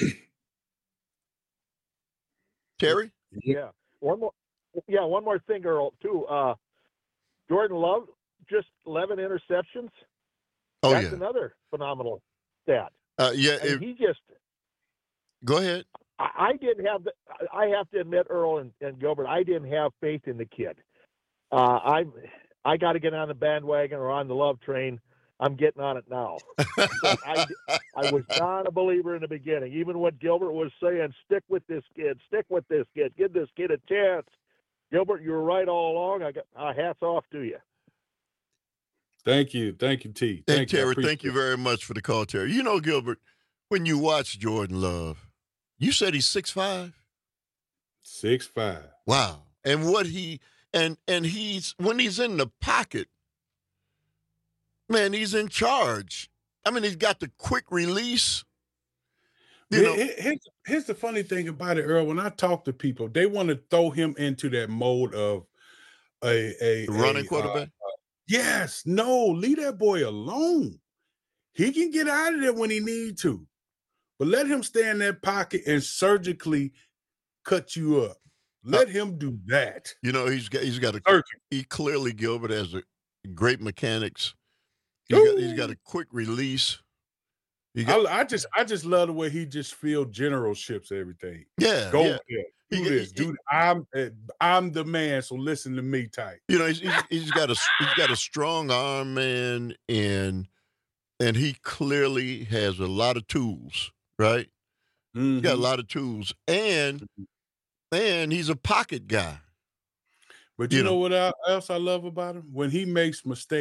Terry? Yeah. One more. Yeah, one more thing, Earl. Too. Uh, Jordan Love just eleven interceptions. Oh That's yeah. another phenomenal stat. Uh, yeah. And It, he just. go ahead. I, I didn't have the. I have to admit, Earl and, and Gilbert, I didn't have faith in the kid. Uh, I I got to get on the bandwagon or on the Love train. I'm getting on it now. But I, I was not a believer in the beginning. Even when Gilbert was saying, stick with this kid, stick with this kid, give this kid a chance. Gilbert, you were right all along. I got uh, hats off to you. Thank you. Thank you, T. Hey, Thank you. I Terry, appreciate thank you very much for the call, Terry. You know, Gilbert, when you watch Jordan Love, you said he's six five? six five. Wow. And what he and and he's when he's in the pocket, man, he's in charge. I mean, he's got the quick release. You know, Here- here's, here's the funny thing about it, Earl. When I talk to people, they want to throw him into that mode of a a running a, quarterback. uh, yes, no, leave that boy alone. He can get out of there when he need to, but let him stay in that pocket and surgically cut you up. Let him do that. You know, he's got he's got a Surgery. he clearly Gilbert has a great mechanics. He's got, he's got a quick release. He got, I, I just I just love the way he just feel generalships everything. yeah, Go yeah. there, do He- this, he- do. I'm uh, I'm the man, so listen to me, type. You know, he's, he's, he's got a he's got a strong arm, man, and and he clearly has a lot of tools, right? He's got a Mhm. lot of tools, and and he's a pocket guy. But you, You know, know. what el- else I love about him? When he makes mistakes,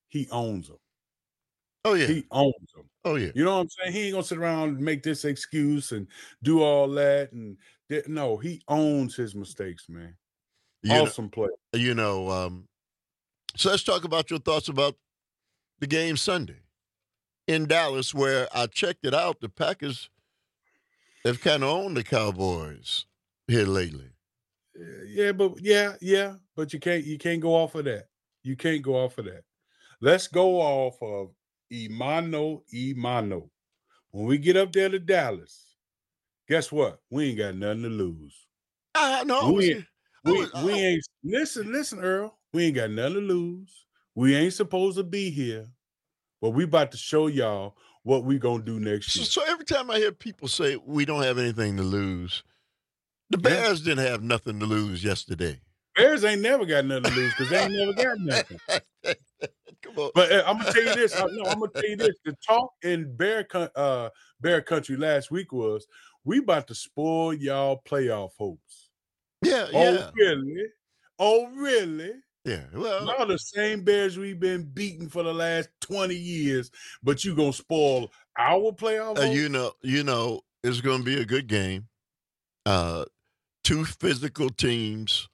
he owns them. Oh yeah, he owns them. Oh yeah, you know what I'm saying? He ain't gonna sit around and make this excuse and do all that. And th- no, he owns his mistakes, man. You awesome know, play. You know, um, so let's talk about your thoughts about the game Sunday in Dallas, where I checked it out. The Packers have kind of owned the Cowboys here lately. Yeah, but yeah, yeah, but you can't you can't go off of that. You can't go off of that. Let's go off of Imano Imano. When we get up there to Dallas, guess what? We ain't got nothing to lose. Uh, no, we, ain't, I we, was, I we was, ain't listen, listen, Earl. We ain't got nothing to lose. We ain't supposed to be here, but we about to show y'all what we gonna do next so, year. So every time I hear people say we don't have anything to lose, the Bears yeah. didn't have nothing to lose yesterday. Bears ain't never got nothing to lose because they ain't never got nothing. Come on. But uh, I'm gonna tell you this. Uh, no, I'm gonna tell you this. The talk in Bear uh, Bear Country last week was we about to spoil y'all playoff hopes. Yeah, oh, yeah. really? Oh, really? Yeah. Well, y'all the same Bears we've been beating for the last twenty years, but you gonna spoil our playoff uh, hopes? You know, you know, it's gonna be a good game. Uh, two physical teams.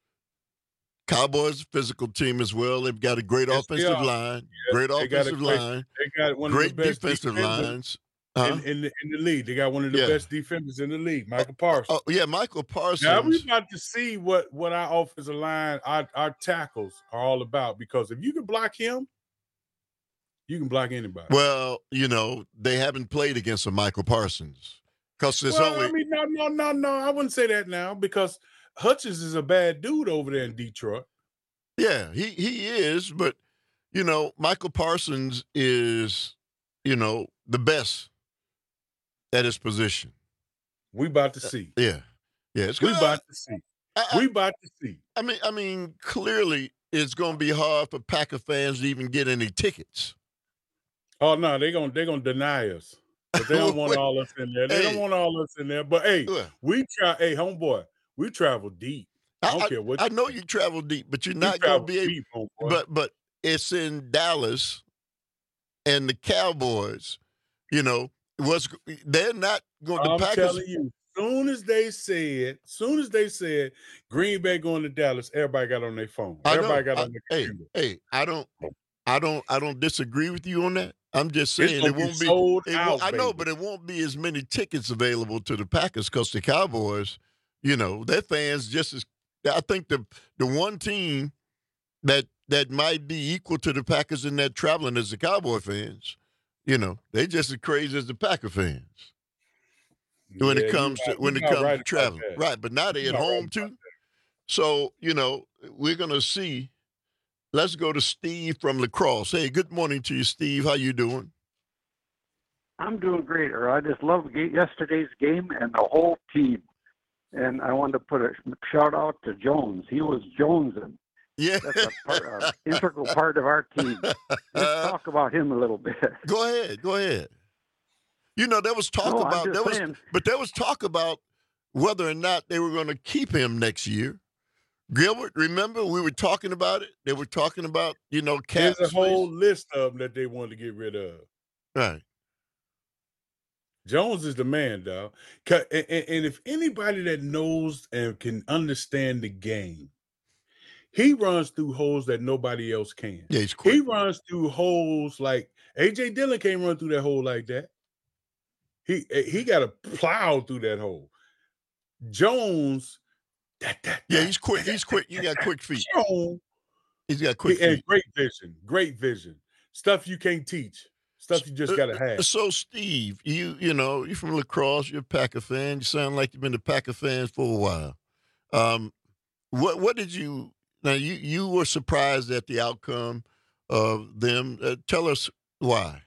Cowboys physical team as well. They've got a great yes, offensive line, yeah, great offensive great, line, they got one great of the best defensive lines. Huh? In, in, the, in the league. They got one of the yeah. best defenders in the league, Michael Parsons. Oh, oh yeah, Michael Parsons. Now we about to see what, what our offensive line, our, our tackles are all about, because if you can block him, you can block anybody. Well, you know, they haven't played against a Michael Parsons. Because there's well, only I mean, no, no, no, no. I wouldn't say that now, because Hutchins is a bad dude over there in Detroit. Yeah, he, he is, but you know, Michael Parsons is, you know, the best at his position. We about to see. Uh, yeah. Yeah. It's we about to see. I, I, we about to see. I mean, I mean, clearly it's gonna be hard for Packer fans to even get any tickets. Oh no, they're gonna they're gonna deny us. But they don't want all us in there. They hey. don't want all us in there. But hey, we try hey homeboy, we travel deep. I don't I, care what I you know think. you travel deep, but you're not gonna be able deep, homeboy. but but it's in Dallas and the Cowboys, you know, was they're not going to I'm Packers. telling you, soon as they said, soon as they said Green Bay going to Dallas, everybody got on their phone. I everybody know. got I, on their hey, computer. Hey, I don't I don't I don't disagree with you on that. I'm just saying it won't be, sold it out, won't, I know, baby. but it won't be as many tickets available to the Packers because the Cowboys, you know, their fans just as I think the the one team that that might be equal to the Packers in that traveling is the Cowboy fans. You know, they just as crazy as the Packer fans when yeah, it comes right. to when you're it comes right to traveling. Right, but now they're you're at home right too. So, you know, we're gonna see. Let's go to Steve from La Crosse. Hey, good morning to you, Steve. How you doing? I'm doing great, or I just loved yesterday's game and the whole team. And I wanted to put a shout out to Jones. He was jonesing. Yeah, that's a part, uh, integral part of our team. Let's talk about him a little bit. Go ahead, go ahead. You know, there was talk no, about there saying. was, but there was talk about whether or not they were going to keep him next year. Gilbert, remember we were talking about it. They were talking about you know cap There's a space. whole list of them that they wanted to get rid of. Right. Jones is the man, dog. And, and if anybody that knows and can understand the game, he runs through holes that nobody else can. Yeah, he's quick. He runs through holes like A J Dillon can't run through that hole like that. He he got to plow through that hole. Jones, that, that, yeah, that, he's quick. That, he's quick. You got quick feet. Jones, he's got quick he, feet. And great vision, great vision. Stuff you can't teach. Stuff you just got to have. So, Steve, you you know, you're from La Crosse. You're a Packer fan. You sound like you've been a Packer fan for a while. Um, what what did you now? You you were surprised at the outcome of them. Uh, tell us why.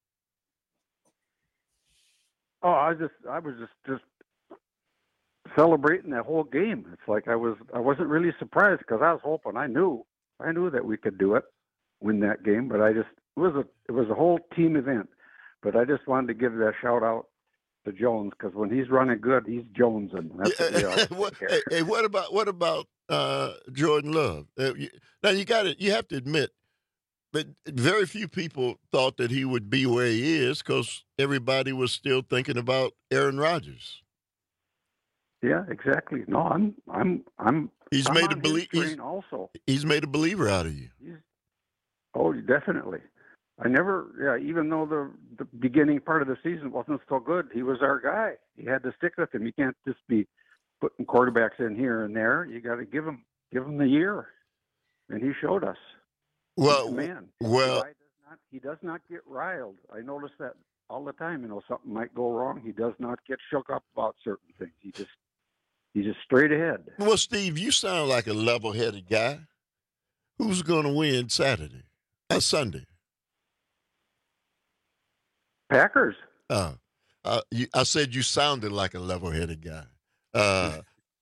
Oh, I just I was just just celebrating that whole game. It's like I was I wasn't really surprised because I was hoping. I knew I knew that we could do it, win that game, but I just. It was a it was a whole team event, but I just wanted to give that shout out to Jones because when he's running good, he's Jonesing. That's what we what, hey, hey, what about what about uh, Jordan Love? Uh, you, now you got to you have to admit but very few people thought that he would be where he is because everybody was still thinking about Aaron Rodgers. Yeah, exactly. No, I'm, I'm, I'm. He's I'm made a on his belie- train he's, also. He's made a believer out of you. He's, oh, definitely. I never, yeah, even though the the beginning part of the season wasn't so good, he was our guy. You had to stick with him. You can't just be putting quarterbacks in here and there. You got to give him give him the year, and he showed us. Well, man, well, does not, he does not get riled. I notice that all the time. You know, something might go wrong. He does not get shook up about certain things. He just he's just straight ahead. Well, Steve, you sound like a level-headed guy. Who's going to win Saturday? Uh, Sunday. Packers. Uh, uh, you, I said you sounded like a level-headed guy. Uh,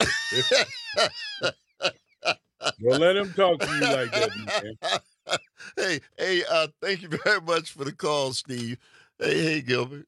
Well, let him talk to you like that, man. Hey, hey, uh, thank you very much for the call, Steve. Hey, hey, Gilbert.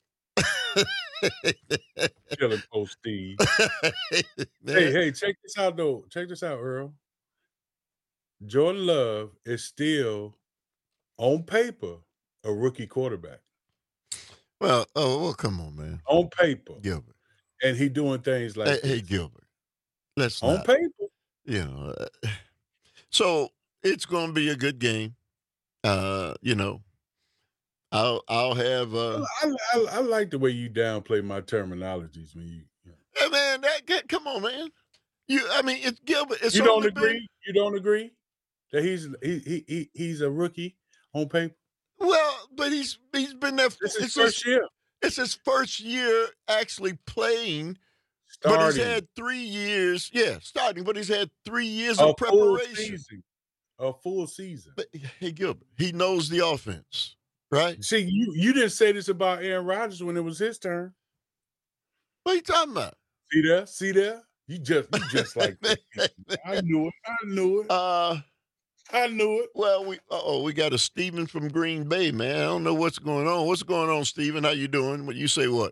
Killing post Steve. hey, hey, check this out, though. Check this out, Earl. Jordan Love is still, on paper, a rookie quarterback. Well, oh, well, come on, man. On paper. Gilbert. And he doing things like Hey, this. hey Gilbert. Let's On not, paper. You know, uh, so it's going to be a good game. Uh, you know, I'll I'll have. Uh, I, I, I like the way you downplay my terminologies when you. you know. Hey, man, that get, come on, man. You, I mean, it's Gilbert. It's you don't only agree? been- You don't agree that he's he, he he he's a rookie on paper? Well, but he's he's been there. This is it's first his, year. It's his first year actually playing. Starting. But he's had three years. Yeah, starting. But he's had three years a of full preparation. season. A full season. But hey, Gilbert, he knows the offense, right? See, you you didn't say this about Aaron Rodgers when it was his turn. What are you talking about? See there? See there? You just you just like that. I knew it. I knew it. Uh I knew it. Well, we oh we got a Steven from Green Bay, man. I don't know what's going on. What's going on, Steven? How you doing? What you say? What?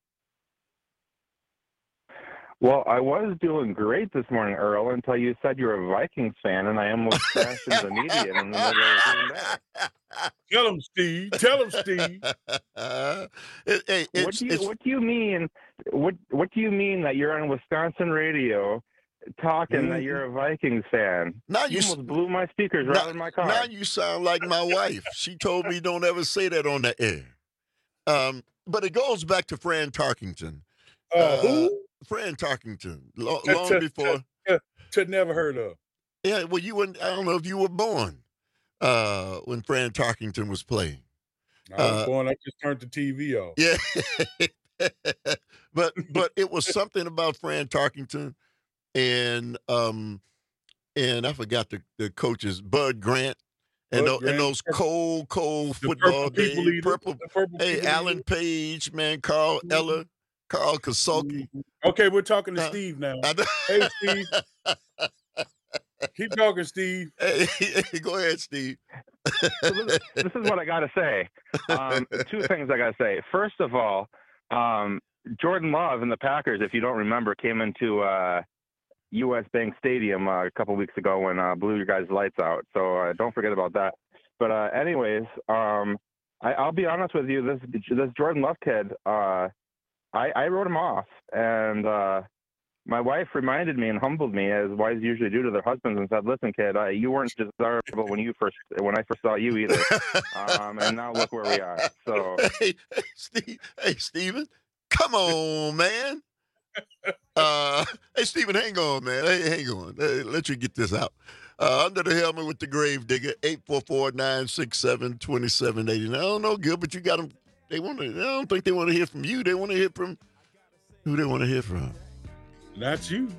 Well, I was doing great this morning, Earl, until you said you were a Vikings fan, and I almost crashed into the media in the middle of Green Bay. Tell him, Steve. Tell him, Steve. Uh, it, hey, What it's, do you it's, What do you mean? What What do you mean that you're on Wisconsin radio talking Mhm. that you're a Vikings fan? Now you you s- almost blew my speakers right now, in my car. now you sound like my wife. She told me don't ever say that on the air. Um, but it goes back to Fran Tarkington. Uh, who? Fran Tarkington. Lo- To- long to- before. to, to never heard of. Yeah, well, you wouldn't. I don't know if you were born uh, when Fran Tarkington was playing. I was Uh, born. I just turned the T V off. Yeah, but but it was something about Fran Tarkington and um and I forgot the, the coaches, Bud Grant, and Bud those, Grant. and those cold cold The football Purple People days. Eater. Purple, The Purple hey, People Alan Eater. Page, man, Carl Eller, Carl Kasulki. Okay, we're talking to Uh, Steve now. I know. Hey, Steve. Keep talking, Steve. Hey, go ahead, Steve. So this, this is what I got to say. Um, two things I got to say. First of all, um, Jordan Love and the Packers, if you don't remember, came into uh, U S Bank Stadium uh, a couple weeks ago and uh, blew your guys' lights out. So uh, don't forget about that. But uh, anyways, um, I, I'll be honest with you. This this Jordan Love kid, uh, I, I wrote him off, and uh, my wife reminded me and humbled me, as wives usually do to their husbands, and said, "Listen, kid, uh, you weren't desirable when you first when I first saw you either, um, and now look where we are." So, hey, hey, Steve, hey, Steven, come on, man. Uh, hey, Steven, hang on, man. Hey, hang on. Hey, let you get this out. Uh, under the helmet with the grave digger, eight four four, nine six seven, two seven eight zero. I don't know, Gilbert, you got them. They want to. I don't think they want to hear from you. They want to hear from who they want to hear from. Not you.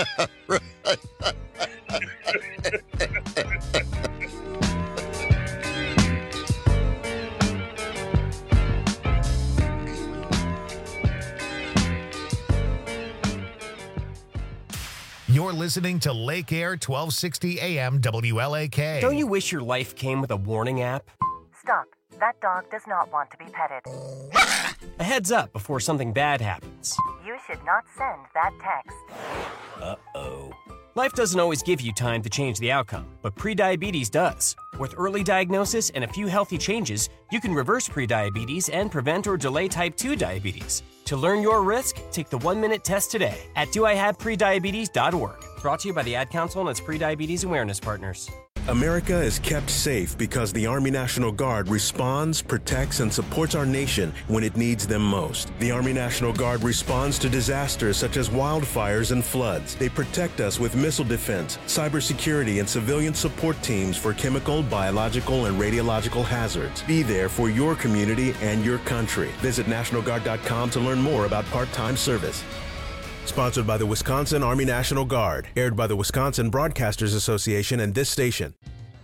You're listening to Lake Air twelve sixty A M W L A K. Don't you wish your life came with a warning app? Stop. That dog does not want to be petted. A heads up before something bad happens. You should not send that text. Uh-oh. Life doesn't always give you time to change the outcome, but prediabetes does. With early diagnosis and a few healthy changes, you can reverse prediabetes and prevent or delay type two diabetes. To learn your risk, take the one-minute test today at do I have prediabetes dot org. Brought to you by the Ad Council and its prediabetes awareness partners. America is kept safe because the Army National Guard responds, protects, and supports our nation when it needs them most. The Army National Guard responds to disasters such as wildfires and floods. They protect us with missile defense, cybersecurity, and civilian support teams for chemical, biological, and radiological hazards. Be there for your community and your country. Visit National Guard dot com to learn more about part-time service. Sponsored by the Wisconsin Army National Guard. Aired by the Wisconsin Broadcasters Association and this station.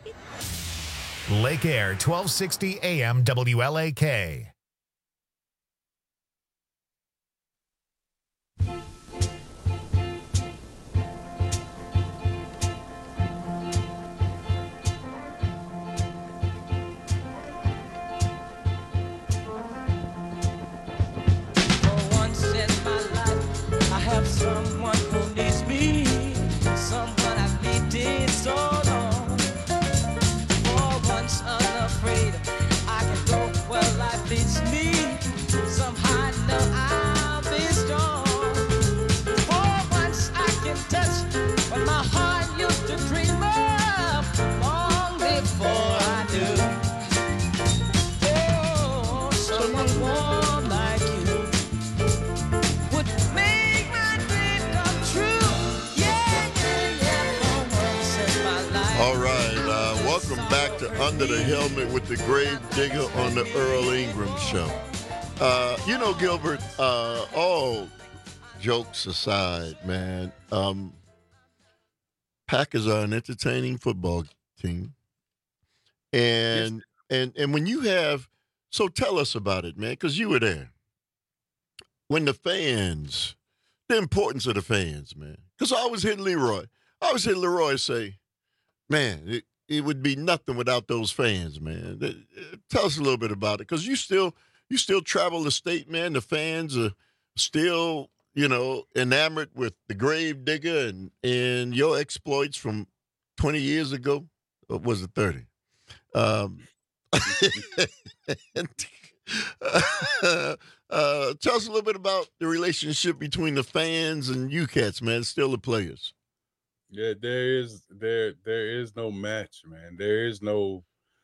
Lake Air, twelve sixty A M W L A K. Someone who needs me, someone I've needed so long. For once unafraid, I can go where life leads me. Somehow I know I'll be strong. For once I can touch what my heart used to dream of long before I knew. Oh, someone warm like you would make All right, uh, welcome back to Under the Helmet with the Grave Digger on the Earl Ingram Show. Uh, you know, Gilbert, uh, all jokes aside, man, um, Packers are an entertaining football team. And, and, and when you have, so tell us about it, man, because you were there. When the fans, the importance of the fans, man, because I was hitting Leroy. I was hitting Leroy say, man, it, it would be nothing without those fans, man. Tell us a little bit about it, because you still you still travel the state, man. The fans are still, you know, enamored with the Grave Digger and, and your exploits from twenty years ago. Or was it thirty? Um, and, uh, uh, tell us a little bit about the relationship between the fans and you cats, man. Still the players. Yeah, there is there there is no match, man. There is no.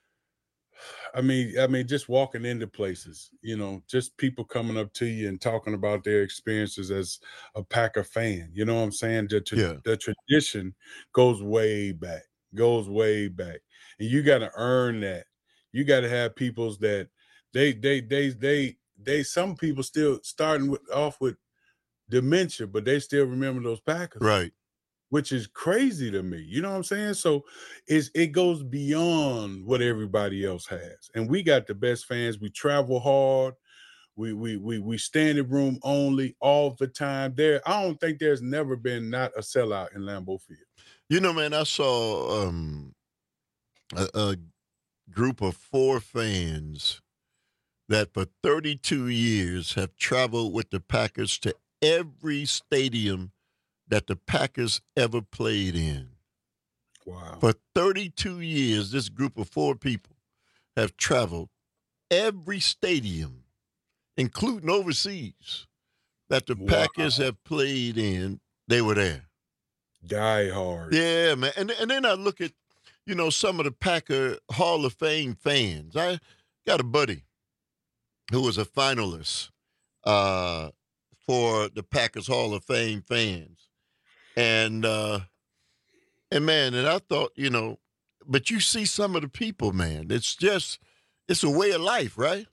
I mean, I mean, just walking into places, you know, just people coming up to you and talking about their experiences as a Packer fan. You know what I'm saying? The, tra- Yeah. the tradition goes way back, goes way back, and you got to earn that. You got to have peoples that they they they they they. Some people still starting with, off with dementia, but they still remember those Packers, Right? Which is crazy to me. You know what I'm saying? So it's, it goes beyond what everybody else has. And we got the best fans. We travel hard. We we we we standing room only all the time. There, I don't think there's never been not a sellout in Lambeau Field. You know, man, I saw um, a, a group of four fans that for thirty-two years have traveled with the Packers to every stadium that the Packers ever played in. Wow. For thirty-two years, this group of four people have traveled every stadium, including overseas, that the Wow. Packers have played in. They were there. Die hard. Yeah, man. And, and then I look at, you know, some of the Packer Hall of Fame fans. I got a buddy who was a finalist uh, for the Packers Hall of Fame fans. And, uh, and man, and I thought, you know, but you see some of the people, man, it's just, it's a way of life, right?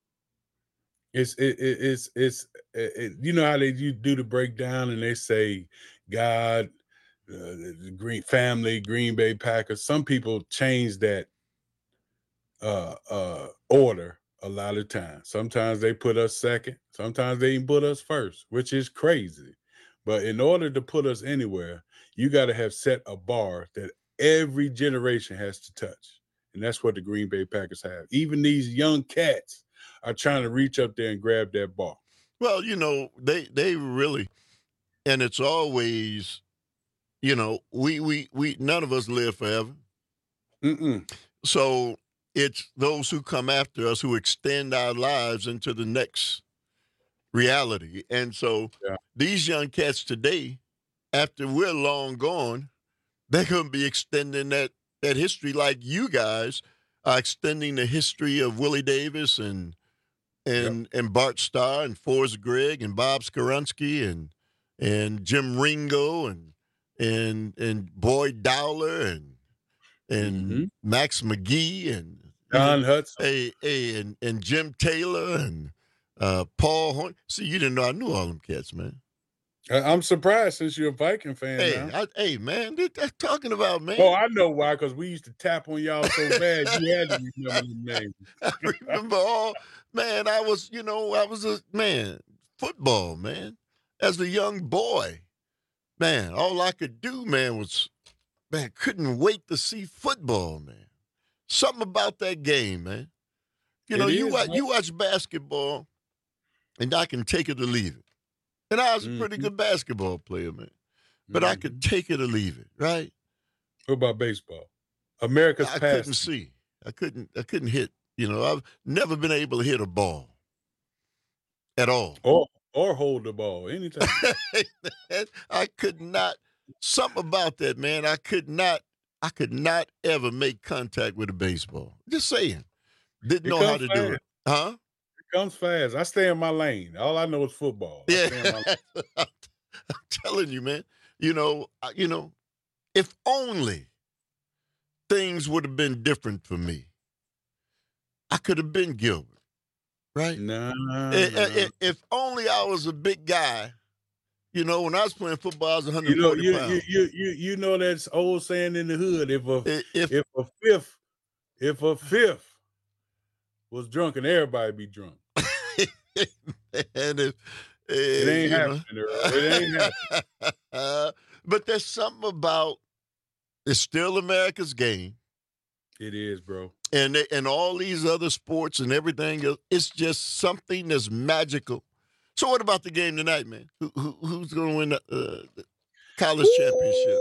It's, it, it, it's, it's, it, it, you know how they you do the breakdown and they say, God, uh, the Green family, Green Bay Packers. Some people change that uh, uh, order a lot of times. Sometimes they put us second. Sometimes they even put us first, which is crazy. But in order to put us anywhere, you got to have set a bar that every generation has to touch. And that's what the Green Bay Packers have. Even these young cats are trying to reach up there and grab that bar. Well, you know, they they really, and it's always, you know, we we we none of us live forever. Mm-mm. So it's those who come after us who extend our lives into the next reality. And so yeah. these young cats today, after we're long gone, they're going to be extending that, that history like you guys are extending the history of Willie Davis and and yep. and Bart Starr and Forrest Gregg and Bob Skoronski and and Jim Ringo and and and Boyd Dowler and and mm-hmm. Max McGee and Don Hudson, hey, hey, and and Jim Taylor and uh, Paul Horn. See, you didn't know I knew all them cats, man. I'm surprised since you're a Viking fan. Hey, now. I, hey, man, they're, they're talking about man. Oh, I know why. Because we used to tap on y'all so bad, you had to remember the name. I remember all, man. I was, you know, I was a man. Football, man. As a young boy, man, all I could do, man, was, man, couldn't wait to see football, man. Something about that game, man. You know, it you is, watch, you watch basketball, and I can take it or leave it. And I was a pretty mm-hmm. good basketball player, man. But mm-hmm. I could take it or leave it, right? What about baseball? America's I past. couldn't see. I couldn't. I couldn't hit. You know, I've never been able to hit a ball at all, or or hold the ball anytime. I could not. Something about that, man. I could not. I could not ever make contact with a baseball. Just saying. Didn't it know how to fast. do it, huh? Comes fast. I stay in my lane. All I know is football. I yeah, I'm telling you, man. You know, you know, if only things would have been different for me, I could have been Gilbert, right? No. Nah, if, nah. if, if only I was a big guy. You know, when I was playing football, I was one hundred forty you know, you, pounds. You, you, you, you know that's old saying in the hood. If a if, if a fifth, if a fifth was drunk, and everybody be drunk. and if, it ain't happening, it ain't happening. uh, but there's something about it's still America's game. It is, bro. And they, and all these other sports and everything else, it's just something that's magical. So what about the game tonight, man? Who, who who's going to win the, uh, the college Ooh. championship?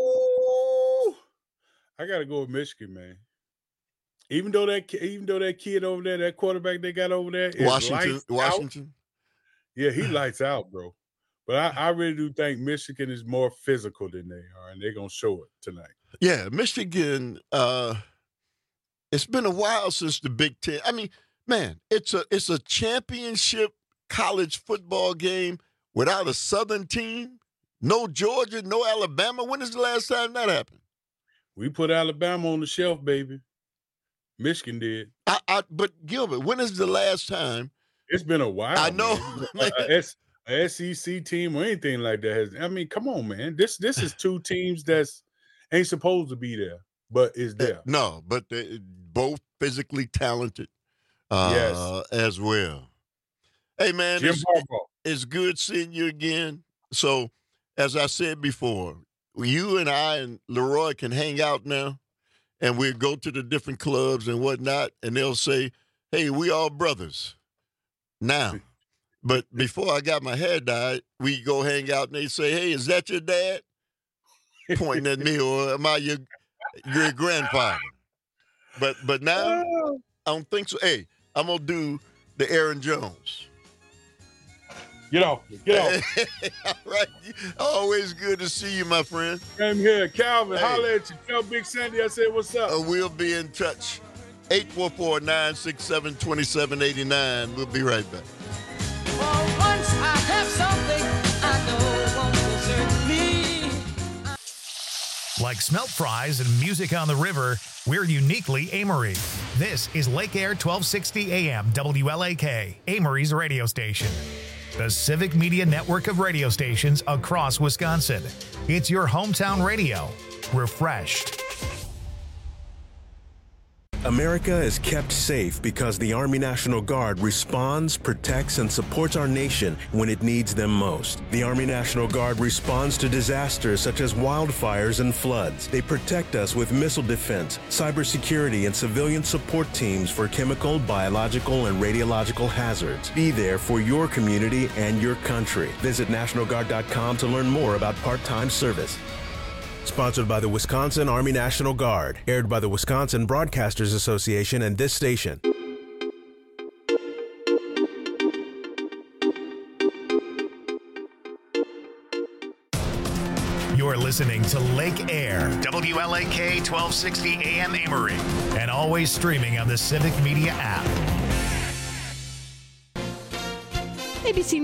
I got to go with Michigan, man. Even though that, even though that kid over there, that quarterback they got over there, is Washington, Washington, out. yeah, he lights out, bro. But I, I really do think Michigan is more physical than they are, and they're gonna show it tonight. Yeah, Michigan. Uh, it's been a while since the Big Ten. I mean, man, it's a it's a championship college football game without a Southern team. No Georgia, no Alabama. When is the last time that happened? We put Alabama on the shelf, baby. Michigan did. I, I, but Gilbert, when is the last time? It's been a while. I know. Man. a, a, a S E C team or anything like that has. I mean, come on, man. This this is two teams that's ain't supposed to be there, but is there. No, but they're both physically talented. Uh, yes, as well. Hey, man, Jim it's, Harbaugh. It's good seeing you again. So, as I said before, you and I and Leroy can hang out now. And we go to the different clubs and whatnot, and they'll say, hey, we all brothers now. But before I got my hair dyed, we go hang out, and they say, hey, is that your dad? Pointing at me, or am I your, your grandfather? But but now, I don't think so. Hey, I'm going to do the Aaron Jones. Get off. Get off. All right. Always good to see you, my friend. Same here. Calvin, hey. Holler at you. Tell Big Sandy I said, what's up? Uh, we'll be in touch. eight four four, nine six seven, two seven eight nine. We'll be right back. For once I have something I know won't desert me. Like smelt fries and music on the river, we're uniquely Amory. This is Lake Air twelve sixty A M W L A K, Amory's radio station. The Civic Media network of radio stations across Wisconsin. It's your hometown radio. Refreshed. America is kept safe because the Army National Guard responds, protects, and supports our nation when it needs them most. The Army National Guard responds to disasters such as wildfires and floods. They protect us with missile defense, cybersecurity, and civilian support teams for chemical, biological, and radiological hazards. Be there for your community and your country. Visit National Guard dot com to learn more about part-time service. Sponsored by the Wisconsin Army National Guard. Aired by the Wisconsin Broadcasters Association and this station. You're listening to Lake Air, W L A K twelve sixty A M Amory, and always streaming on the Civic Media app. A B C